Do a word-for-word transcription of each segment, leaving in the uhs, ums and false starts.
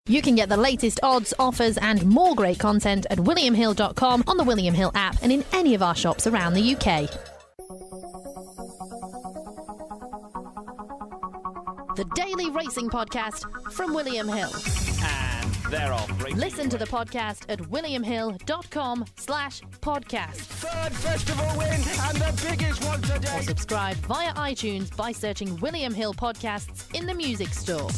You can get the latest odds, offers and more great content at william hill dot com, on the William Hill app and in any of our shops around the U K. The Daily Racing Podcast from William Hill. And they're off. Listen to the podcast at william hill dot com slash podcast. Third festival win and the biggest one today. Or subscribe via iTunes by searching William Hill Podcasts in the music store.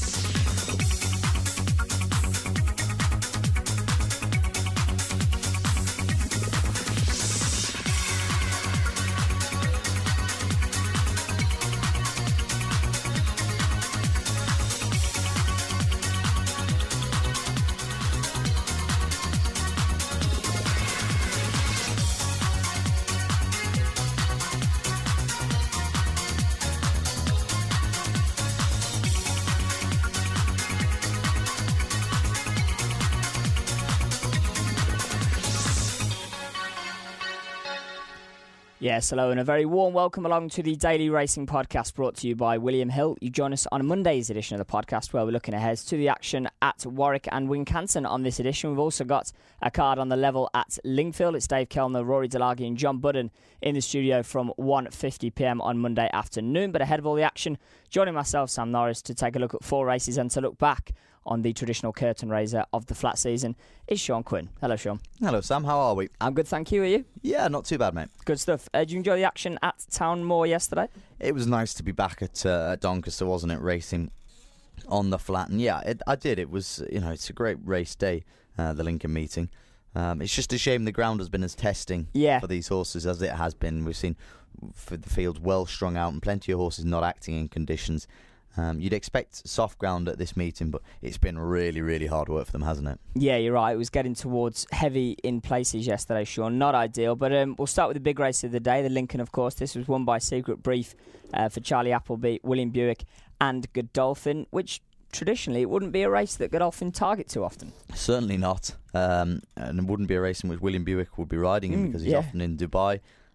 Yes, hello and a very warm welcome along to the Daily Racing Podcast brought to you by William Hill. You join us on Monday's edition of the podcast where we're looking ahead to the action at Warwick and Wincanton on this edition. We've also got a card on the level at Lingfield. It's Dave Kellner, Rory Delaghi and John Budden in the studio from one fifty p m on Monday afternoon. But ahead of all the action, joining myself, Sam Norris, to take a look at four races and to look back on the traditional curtain raiser of the flat season is Sean Quinn. Hello, Sean. Hello, Sam. How are we? I'm good, thank you. Are you? Yeah, not too bad, mate. Good stuff. Uh, did you enjoy the action at Town Moor yesterday? It was nice to be back at, uh, at Doncaster, wasn't it, racing on the flat? And yeah, it, I did. It was, you know, it's a great race day, uh, the Lincoln meeting. Um, it's just a shame the ground has been as testing yeah. for these horses as it has been. We've seen for the field well strung out and plenty of horses not acting in conditions. Um, you'd expect soft ground at this meeting, but it's been really, really hard work for them, hasn't it? Yeah, you're right. It was getting towards heavy in places yesterday, Sean. Not ideal, but um, we'll start with the big race of the day, the Lincoln, of course. This was won by Secret Brief uh, for Charlie Appleby, William Buick and Godolphin, which traditionally it wouldn't be a race that Godolphin target too often. Certainly not. Um, and it wouldn't be a race in which William Buick would be riding him mm, because he's yeah. often in Dubai.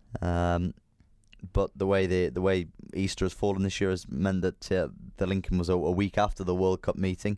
Um, but the way the the way Easter has fallen this year has meant that uh, the Lincoln was a, a week after the World Cup meeting.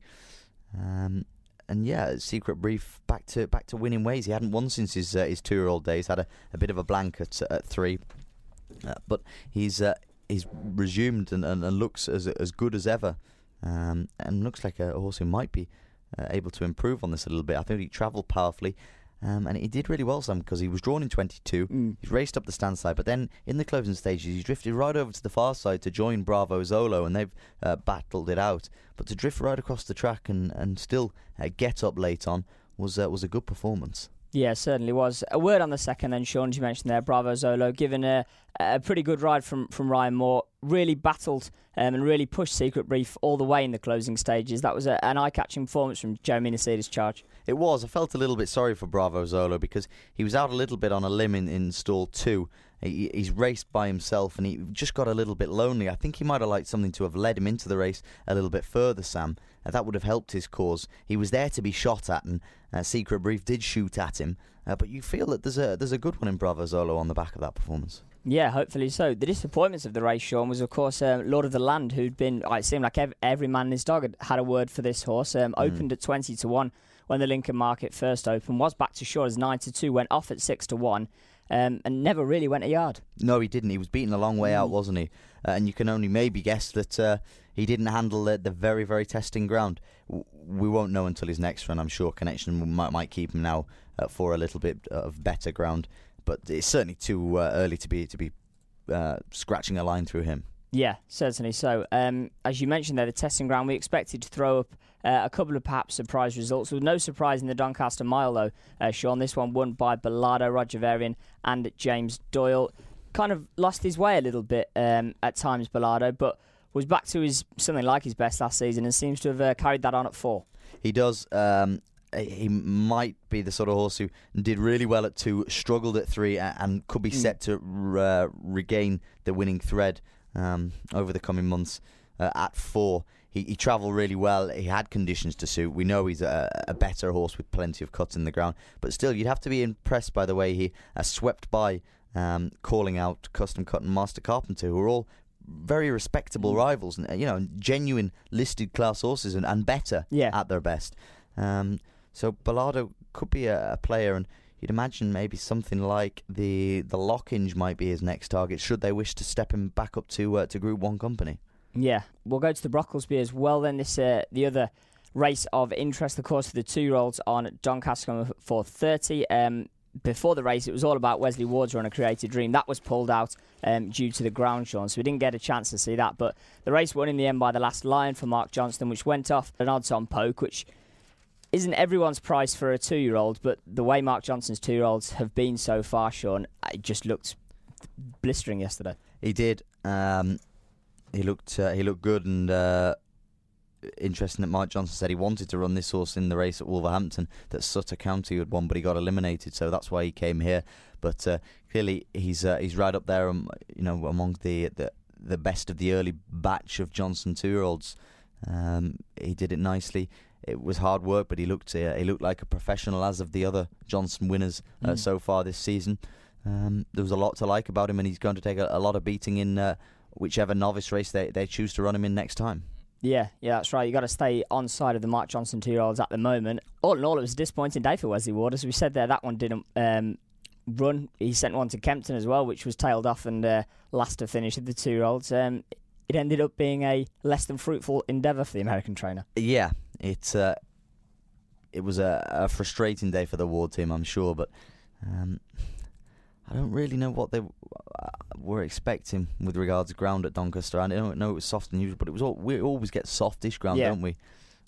Um, and yeah, Secret Brief back to back to winning ways. He hadn't won since his uh, his two year old days. Had a, a bit of a blank at at three, uh, but he's uh, he's resumed and, and, and looks as as good as ever. Um, and looks like a horse who might be uh, able to improve on this a little bit. I think he travelled powerfully. Um, and he did really well, Sam, because he was drawn in twenty-two. Mm. He's raced up the stand side, but then in the closing stages, he drifted right over to the far side to join Bravo Zolo, and they've uh, battled it out. But to drift right across the track and and still uh, get up late on was uh, was a good performance. Yeah, certainly was. A word on the second then, Sean, as you mentioned there, Bravo Zolo, given a, a pretty good ride from, from Ryan Moore, really battled um, and really pushed Secret Brief all the way in the closing stages. That was a, an eye-catching performance from Jeremy Nasida's charge. It was. I felt a little bit sorry for Bravo Zolo because he was out a little bit on a limb in, in stall two. He, he's raced by himself and he just got a little bit lonely. I think he might have liked something to have led him into the race a little bit further, Sam. Uh, that would have helped his cause. He was there to be shot at, and uh, Secret Brief did shoot at him. Uh, but you feel that there's a there's a good one in Bravo Zolo on the back of that performance. Yeah, hopefully so. The disappointments of the race, Sean, was of course uh, Lord of the Land, who'd been, it seemed like every, every man and his dog had had a word for this horse. Um, mm. Opened at twenty to one when the Lincoln market first opened, was back to shore as nine to two, went off at six to one. Um, and never really went a yard. No, he didn't. He was beaten a long way mm. out, wasn't he? Uh, and you can only maybe guess that uh, he didn't handle the, the very, very testing ground. W- we won't know until his next run. I'm sure Connection might, might keep him now uh, for a little bit of better ground. But it's certainly too uh, early to be to be uh, scratching a line through him. Yeah, certainly so. Um, as you mentioned there, the testing ground, we expected to throw up uh, a couple of perhaps surprise results. With no surprise in the Doncaster Mile, though, uh, Sean. This one won by Bellardo, Roger Varian and James Doyle. Kind of lost his way a little bit um, at times, Bellardo, but was back to his something like his best last season and seems to have uh, carried that on at four. He does. Um, he might be the sort of horse who did really well at two, struggled at three, and could be mm. set to uh, regain the winning thread Um, over the coming months. Uh, at four, he, he travelled really well. He had conditions to suit. We know he's a, a better horse with plenty of cuts in the ground, but still, you'd have to be impressed by the way he uh, swept by, um, calling out Custom Cut and Master Carpenter, who are all very respectable mm. rivals, and you know, genuine listed class horses, and, and better yeah. at their best. Um, so Bilardo could be a, a player, and you'd imagine maybe something like the the Lockinge might be his next target, should they wish to step him back up to uh, to Group One company. Yeah, we'll go to the Brocklesby as well. Then this uh, the other race of interest, of course, for the two-year-olds on Doncaster for thirty. Um, before the race, it was all about Wesley Ward's run, A Creative Dream. That was pulled out um, due to the ground, Sean, so we didn't get a chance to see that. But the race won in the end by the Last Lion for Mark Johnston, which went off an odds-on poke, which isn't everyone's price for a two-year-old, but the way Mark Johnston's two-year-olds have been so far, Sean, it just looked blistering yesterday. He did. Um, he looked uh, he looked good, and uh, interesting that Mark Johnston said he wanted to run this horse in the race at Wolverhampton that Sutter County had won, but he got eliminated, so that's why he came here. But uh, clearly he's uh, he's right up there, um, you know, among the, the the best of the early batch of Johnston two-year-olds. Um, he did it nicely. It was hard work, but he looked uh, he looked like a professional, as of the other Johnston winners uh, mm. so far this season. Um, there was a lot to like about him, and he's going to take a, a lot of beating in uh, whichever novice race they, they choose to run him in next time. Yeah, yeah, that's right. You've got to stay on side of the Mark Johnston two-year-olds at the moment. All in all, it was a disappointing day for Wesley Ward. As we said there, that one didn't um, run. He sent one to Kempton as well, which was tailed off and uh, last to finish of the two-year-olds. Um, it ended up being a less than fruitful endeavour for the American trainer. Yeah, it, uh, it was a, a frustrating day for the Ward team, I'm sure, but um, I don't really know what they were expecting with regards to ground at Doncaster. I don't know it was soft and usual, but it was all, we always get softish ground, yeah. don't we?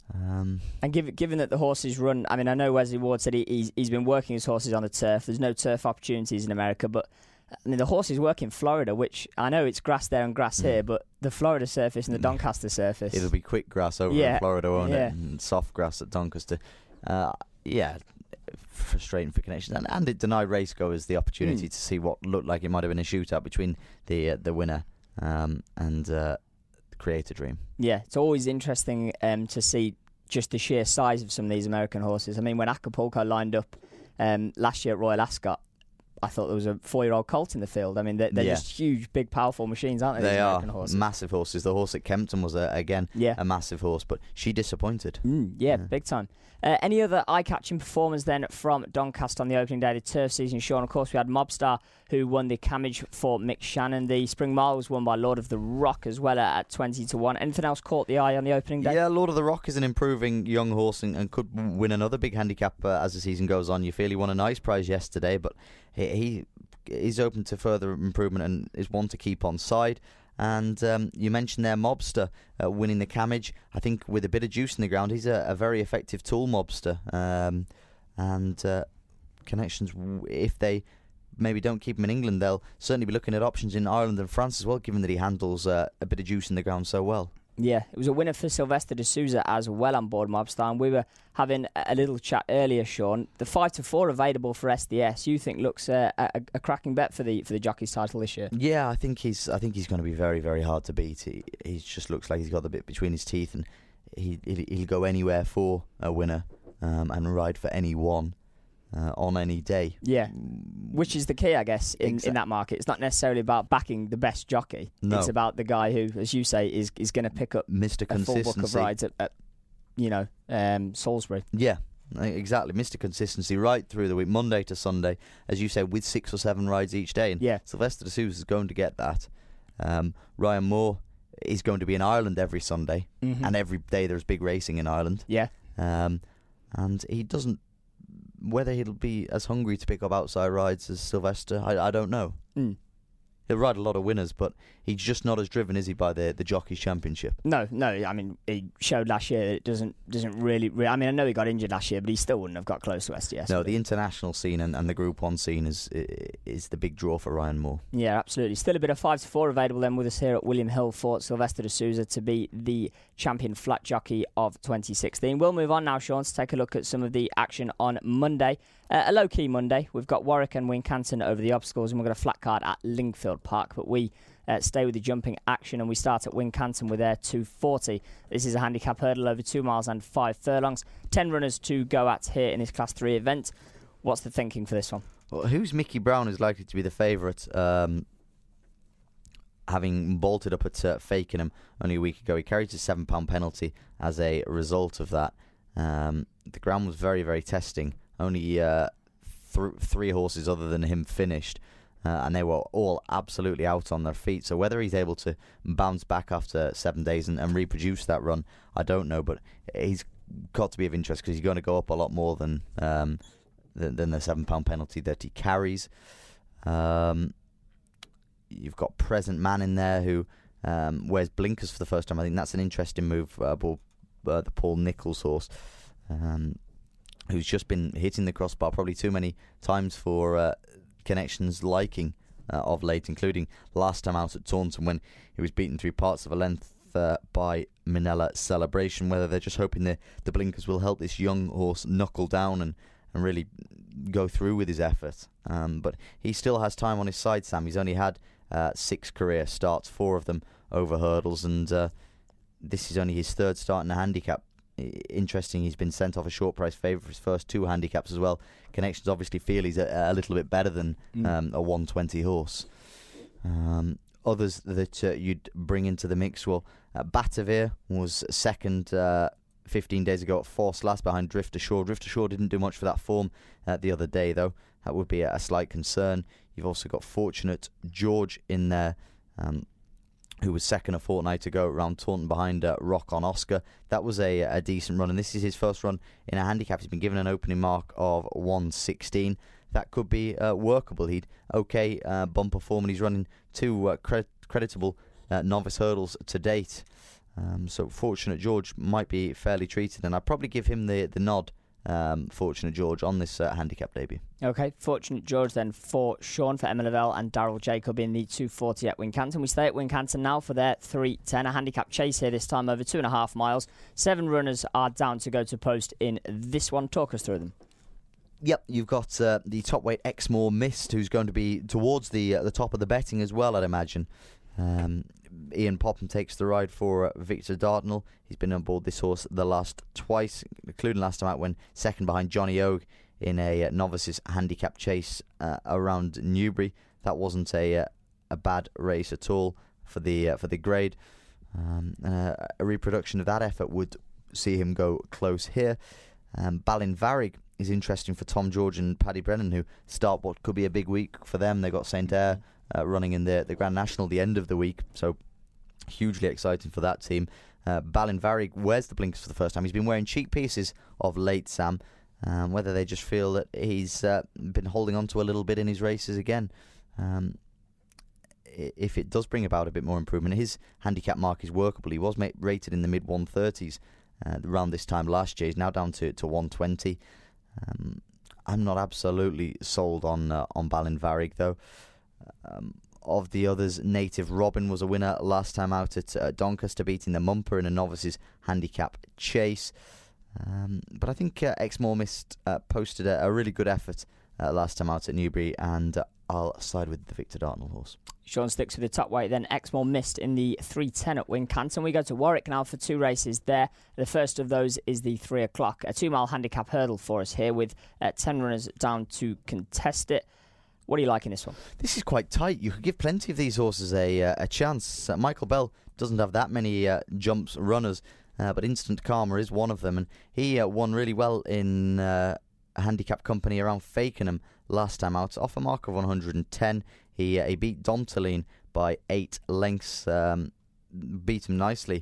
Um, and given given that the horses run, I mean, I know Wesley Ward said he, he's he's been working his horses on the turf. There's no turf opportunities in America, but I mean, the horses work in Florida, which I know it's grass there and grass mm. here, but the Florida surface and the Doncaster surface, it'll be quick grass over yeah. in Florida, won't yeah. it? And soft grass at Doncaster. Uh, yeah. Frustrating for connections, and, and it denied racegoers the opportunity mm. to see what looked like it might have been a shootout between the uh, the winner um, and uh, the Creator Dream. Yeah, it's always interesting um, to see just the sheer size of some of these American horses. I mean, when Acapulco lined up um, last year at Royal Ascot, I thought there was a four-year-old colt in the field. I mean, they're, they're yeah. just huge, big, powerful machines, aren't they? They these are American horses? Massive horses. The horse at Kempton was, a, again, yeah. a massive horse, but she disappointed. Mm, yeah, yeah, big time. Uh, any other eye-catching performers then from Doncaster on the opening day of the turf season, Sean? Of course, we had Mobstar, who won the Camage for Mick Shannon. The Spring Mile was won by Lord of the Rock as well at twenty to one. Anything else caught the eye on the opening day? Yeah, Lord of the Rock is an improving young horse and, and could win another big handicap uh, as the season goes on. You feel he won a nice prize yesterday, but he... he is open to further improvement and is one to keep on side. And um, you mentioned there Mobster uh, winning the Camage. I think with a bit of juice in the ground, he's a, a very effective tool, Mobster. Um, and uh, connections, if they maybe don't keep him in England, they'll certainly be looking at options in Ireland and France as well, given that he handles uh, a bit of juice in the ground so well. Yeah, it was a winner for Sylvester de Souza as well on board Mobstar. And we were having a little chat earlier, Sean. The five to four available for S D S, you think looks uh, a, a cracking bet for the for the jockey's title this year? Yeah, I think he's I think he's going to be very very hard to beat. He, he just looks like he's got the bit between his teeth, and he he'll, he'll go anywhere for a winner um, and ride for any one. Uh, on any day. Yeah, which is the key, I guess, in, exactly. in that market. It's not necessarily about backing the best jockey. No. It's about the guy who, as you say, is is going to pick up Mister a full book of rides at, at you know, um, Salisbury. Yeah, exactly. Mister Consistency right through the week, Monday to Sunday, as you said, with six or seven rides each day. And yeah. Sylvester de Souza is going to get that. Um, Ryan Moore is going to be in Ireland every Sunday, mm-hmm. and every day there's big racing in Ireland. Yeah. Um, and he doesn't. Whether he'll be as hungry to pick up outside rides as Sylvester, I, I don't know. Mm. He'll ride a lot of winners, but he's just not as driven, is he, by the the Jockeys Championship? No, no. I mean, he showed last year that it doesn't doesn't really, really. I mean, I know he got injured last year, but he still wouldn't have got close to S D S. No, the international scene and, and the Group One scene is is the big draw for Ryan Moore. Yeah, absolutely. Still a bit of five to four available then with us here at William Hill for Sylvester de Souza to be the champion flat jockey of twenty sixteen. We'll move on now, Sean, to take a look at some of the action on Monday. Uh, a low-key Monday. We've got Warwick and Wincanton over the obstacles, and we've got a flat card at Lingfield Park. But we uh, stay with the jumping action, and we start at Wincanton with their two forty. This is a handicap hurdle over two miles and five furlongs. Ten runners to go at here in this Class three event. What's the thinking for this one? Well, who's Mickey Brown is likely to be the favourite, um, having bolted up at uh, Fakenham only a week ago. He carries a seven pound penalty as a result of that. Um, the ground was very, very testing. Only uh, th- three horses other than him finished, uh, and they were all absolutely out on their feet. So whether he's able to bounce back after seven days and, and reproduce that run, I don't know. But he's got to be of interest because he's going to go up a lot more than um, than, than the seven pound penalty that he carries. Um, you've got Present Man in there who um, wears blinkers for the first time. I think that's an interesting move. Uh, Paul, uh, the Paul Nicholls horse. Um, who's just been hitting the crossbar probably too many times for uh, Connection's liking uh, of late, including last time out at Taunton when he was beaten through parts of a length uh, by Minella Celebration. Whether they're just hoping the, the blinkers will help this young horse knuckle down and, and really go through with his effort. Um, but he still has time on his side, Sam. He's only had uh, six career starts, four of them over hurdles, and uh, this is only his third start in the handicap. Interesting, he's been sent off a short price favourite for his first two handicaps as well. Connections obviously feel he's a, a little bit better than mm. um, a one twenty horse. Um, others that uh, you'd bring into the mix, well, uh, Batavir was second uh, fifteen days ago at Force last behind Drifter Shore. Drifter Shore didn't do much for that form uh, the other day, though. That would be a, a slight concern. You've also got Fortunate George in there, um, who was second a fortnight ago around Taunton behind uh, Rock on Oscar. That was a, a decent run, and this is his first run in a handicap. He's been given an opening mark of one sixteen. That could be uh, workable. He'd okay uh, bumper form, and he's running two uh, cre- creditable uh, novice hurdles to date. Um, so Fortunate George might be fairly treated, and I'd probably give him the, the nod, um, Fortunate George, on this uh, handicap debut. Okay, Fortunate George then for Sean, for Emma Lavelle and Daryl Jacob in the two forty at Wincanton. We stay at Wincanton now for their three ten, a handicap chase here this time over two and a half miles. Seven runners are down to go to post in this one. Talk us through them. Yep, you've got uh, the top weight Exmoor Mist, who's going to be towards the uh, the top of the betting as well, I'd imagine. Um, Ian Popham takes the ride for uh, Victor Dartnell. He's been on board this horse the last twice, including last time out when second behind Johnny Ogue in a uh, novices handicap chase uh, around Newbury. That wasn't a uh, a bad race at all for the uh, for the grade. Um, uh, a reproduction of that effort would see him go close here. Um, Balin Varig is interesting for Tom George and Paddy Brennan, who start what could be a big week for them. They got Saint Air uh, running in the the Grand National the end of the week, so hugely exciting for that team. Uh, Balin Varig wears the blinkers for the first time. He's been wearing cheek pieces of late, Sam. Um, whether they just feel that he's uh, been holding on to a little bit in his races again. Um, if it does bring about a bit more improvement, his handicap mark is workable. He was ma- rated in the mid one thirties uh, around this time last year. He's now down to, to one twenty. Um, I'm not absolutely sold on uh, on Balin Varig, though. Um, of the others, Native Robin was a winner last time out at uh, Doncaster, beating the Mumper in a novices handicap chase. Um, but I think uh, Exmoor Mist uh, posted a, a really good effort uh, last time out at Newbury, and uh, I'll side with the Victor Dartnell horse. Sean sticks with the top weight, then Exmoor Mist in the three ten at Wincanton. We go to Warwick now for two races there. The first of those is the three o'clock, a two-mile handicap hurdle for us here with uh, ten runners down to contest it. What do you like in this one? This is quite tight. You could give plenty of these horses a uh, a chance. Uh, Michael Bell doesn't have that many uh, jumps runners, uh, but Instant Karma is one of them, and he uh, won really well in uh, a handicap company around Fakenham last time out, off a mark of one hundred ten. He uh, he beat Domtoline by eight lengths, um, beat him nicely.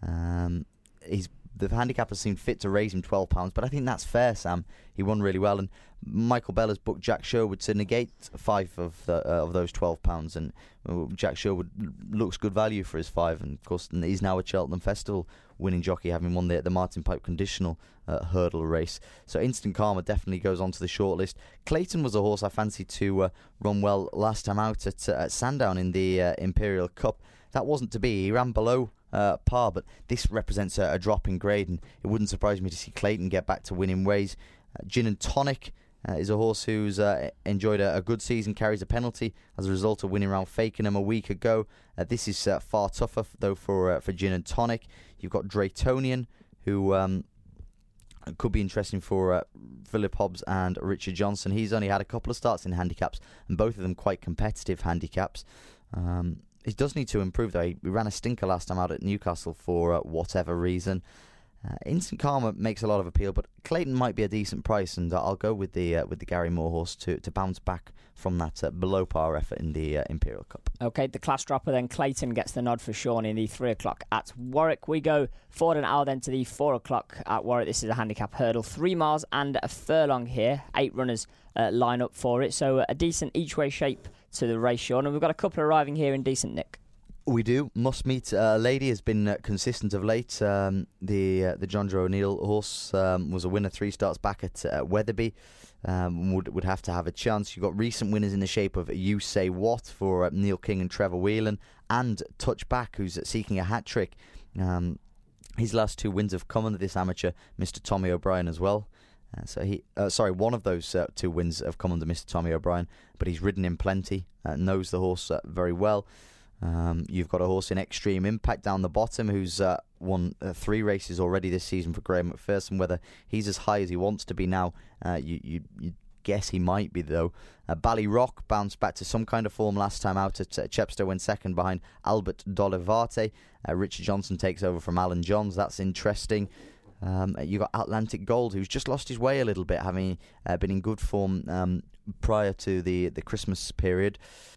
Um, he's the handicapper seemed fit to raise him twelve pounds, but I think that's fair, Sam. He won really well, and Michael Bell has booked Jack Sherwood to negate five of the, uh, of those twelve pounds, and uh, Jack Sherwood looks good value for his five, and of course he's now a Cheltenham Festival winning jockey, having won the, the Martin Pipe conditional uh, hurdle race. So Instant Karma definitely goes onto the shortlist. Clayton was a horse I fancied to uh, run well last time out at, uh, at Sandown in the uh, Imperial Cup. That wasn't to be. He ran below uh, par, but this represents a, a drop in grade, and it wouldn't surprise me to see Clayton get back to winning ways. Uh, Gin and Tonic uh, is a horse who's uh, enjoyed a, a good season, carries a penalty as a result of winning around Fakenham a week ago. Uh, this is uh, far tougher, though, for uh, for Gin and Tonic. You've got Draytonian, who um, could be interesting for uh, Philip Hobbs and Richard Johnson. He's only had a couple of starts in handicaps, and both of them quite competitive handicaps. Um, he does need to improve, though. He ran a stinker last time out at Newcastle for uh, whatever reason. Uh, Instant Karma makes a lot of appeal, but Clayton might be a decent price, and uh, I'll go with the uh, with the Gary Moore horse to, to bounce back from that uh, below par effort in the uh, Imperial Cup. Okay, the class dropper then. Clayton gets the nod for Sean in the three o'clock at Warwick. We go forward an hour then to the four o'clock at Warwick. This is a handicap hurdle, three miles and a furlong here. Eight runners uh, line up for it, so uh, a decent each way shape to the race, Sean. And we've got a couple arriving here in decent nick. We do. Must Meet uh, Lady has been uh, consistent of late. Um, the uh, the John Joe O'Neill horse um, was a winner three starts back at uh, Wetherby. Um, would would have to have a chance. You've got recent winners in the shape of You Say What for uh, Neil King and Trevor Whelan, and Touchback, who's seeking a hat trick. Um, his last two wins have come under this amateur, Mister Tommy O'Brien, as well. Uh, so he, uh, sorry, one of those uh, two wins have come under Mister Tommy O'Brien, but he's ridden him plenty, uh, knows the horse uh, very well. Um, you've got a horse in Extreme Impact down the bottom who's uh, won uh, three races already this season for Graham McPherson. Whether he's as high as he wants to be now, uh, you, you, you guess he might be, though. Uh, Ballyrock bounced back to some kind of form last time out at uh, Chepstow, went second behind Albert Dolivarte. Uh, Richard Johnson takes over from Alan Johns. That's interesting. Um, you got Atlantic Gold, who's just lost his way a little bit, having uh, been in good form um, prior to the, the Christmas period.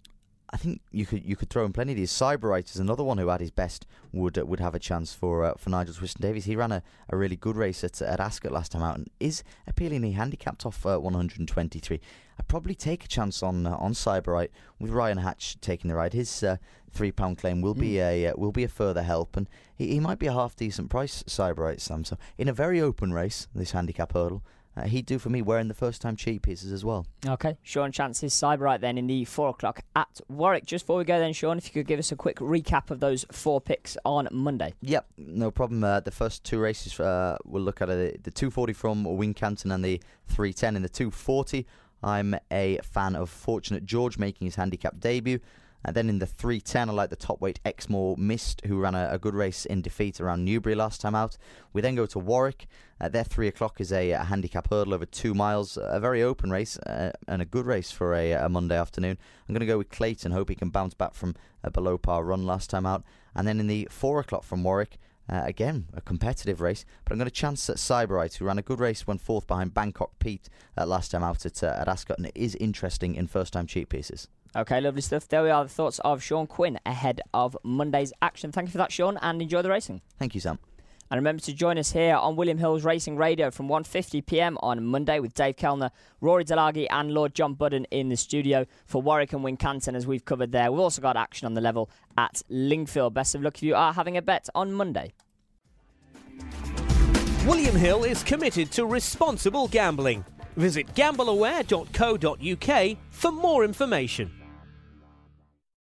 I think you could you could throw in plenty of these. Cyberite is another one who at his best would uh, would have a chance for uh, for Nigel Twiston-Davies. He ran a, a really good race at at Ascot last time out and is appealingly handicapped off uh, one hundred twenty-three. I'd probably take a chance on uh, on Cyberite with Ryan Hatch taking the ride. His uh, three pound claim will mm. be a uh, will be a further help, and he, he might be a half decent price, Cyberite Sam. So in a very open race, this handicap hurdle. Uh, he'd do for me wearing the first-time cheap pieces as well. Okay, Sean Chance's Cyberite then in the four o'clock at Warwick. Just before we go then, Sean, if you could give us a quick recap of those four picks on Monday. Yep, no problem. Uh, the first two races uh, we'll look at uh, the two forty from Wincanton and the three ten. In the two forty, I'm a fan of Fortunate George making his handicap debut. And then in the three ten, I like the top weight Exmoor Mist, who ran a, a good race in defeat around Newbury last time out. We then go to Warwick. Uh, their three o'clock is a, a handicap hurdle over two miles. A very open race uh, and a good race for a, a Monday afternoon. I'm going to go with Clayton. Hope he can bounce back from a below par run last time out. And then in the four o'clock from Warwick, uh, again, a competitive race. But I'm going to chance at Cyberite, who ran a good race when fourth behind Bangkok Pete uh, last time out at, uh, at Ascot. And it is interesting in first-time cheap pieces. Okay, lovely stuff. There we are, the thoughts of Sean Quinn ahead of Monday's action. Thank you for that, Sean, and enjoy the racing. Thank you, Sam. And remember to join us here on William Hill's Racing Radio from one fifty p m on Monday with Dave Kellner, Rory Delaghi and Lord John Budden in the studio for Warwick and Wincanton, as we've covered there. We've also got action on the level at Lingfield. Best of luck if you are having a bet on Monday. William Hill is committed to responsible gambling. Visit gamble aware dot co dot u k for more information.